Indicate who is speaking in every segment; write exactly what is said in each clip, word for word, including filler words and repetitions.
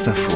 Speaker 1: France Info.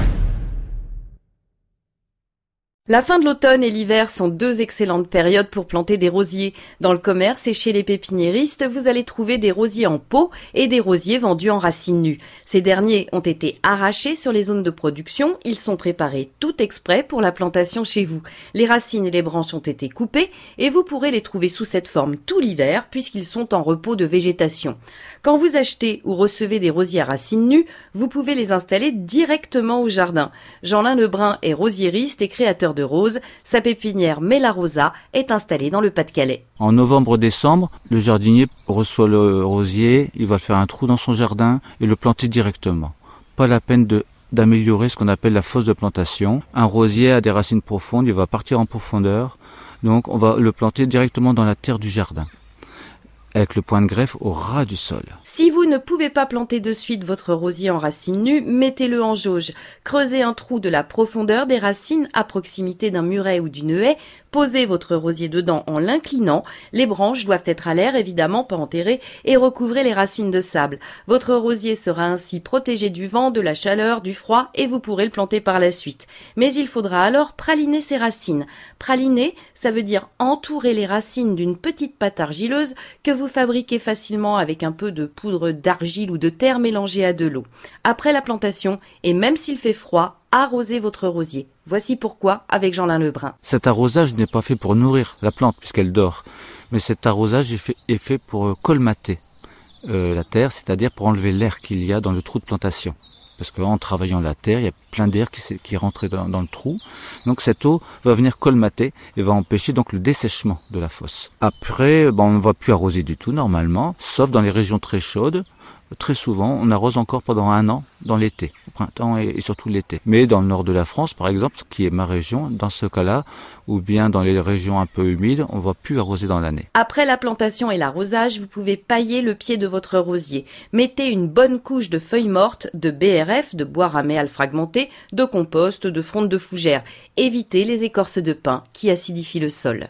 Speaker 2: La fin de l'automne et l'hiver sont deux excellentes périodes pour planter des rosiers. Dans le commerce et chez les pépiniéristes, vous allez trouver des rosiers en pot et des rosiers vendus en racines nues. Ces derniers ont été arrachés sur les zones de production. Ils sont préparés tout exprès pour la plantation chez vous. Les racines et les branches ont été coupées et vous pourrez les trouver sous cette forme tout l'hiver puisqu'ils sont en repos de végétation. Quand vous achetez ou recevez des rosiers à racines nues, vous pouvez les installer directement au jardin. Jeanlin Lebrun est rosiériste et créateur de roses. Sa pépinière Mela Rosa est installée dans le Pas-de-Calais.
Speaker 3: En novembre-décembre, le jardinier reçoit le rosier, il va faire un trou dans son jardin et le planter directement. Pas la peine de, d'améliorer ce qu'on appelle la fosse de plantation. Un rosier a des racines profondes, il va partir en profondeur, donc on va le planter directement dans la terre du jardin, avec le point de greffe au ras du sol.
Speaker 2: Si vous ne pouvez pas planter de suite votre rosier en racines nues, mettez-le en jauge. Creusez un trou de la profondeur des racines à proximité d'un muret ou d'une haie. Posez votre rosier dedans en l'inclinant. Les branches doivent être à l'air, évidemment pas enterrées, et recouvrez les racines de sable. Votre rosier sera ainsi protégé du vent, de la chaleur, du froid, et vous pourrez le planter par la suite. Mais il faudra alors praliner ses racines. Praliner, ça veut dire entourer les racines d'une petite pâte argileuse que vous fabriquez facilement avec un peu de poudre d'argile ou de terre mélangée à de l'eau. Après la plantation, et même s'il fait froid, arrosez votre rosier. Voici pourquoi avec Jeanlin Lebrun.
Speaker 3: Cet arrosage n'est pas fait pour nourrir la plante puisqu'elle dort, mais cet arrosage est fait, est fait pour colmater euh, la terre, c'est-à-dire pour enlever l'air qu'il y a dans le trou de plantation. Parce qu'en travaillant la terre, il y a plein d'air qui, qui est rentré dans, dans le trou. Donc cette eau va venir colmater et va empêcher donc le dessèchement de la fosse. Après, ben, on ne va plus arroser du tout normalement, sauf dans les régions très chaudes. Très souvent, on arrose encore pendant un an dans l'été, au printemps et, et surtout l'été. Mais dans le nord de la France, par exemple, qui est ma région, dans ce cas-là, ou bien dans les régions un peu humides, on ne va plus arroser dans l'année.
Speaker 2: Après la plantation et l'arrosage, vous pouvez pailler le pied de votre rosier. Mettez une bonne couche de feuilles mortes, de B R F, de bois raméal fragmenté, de compost, de fronde de fougère. Évitez les écorces de pin qui acidifient le sol.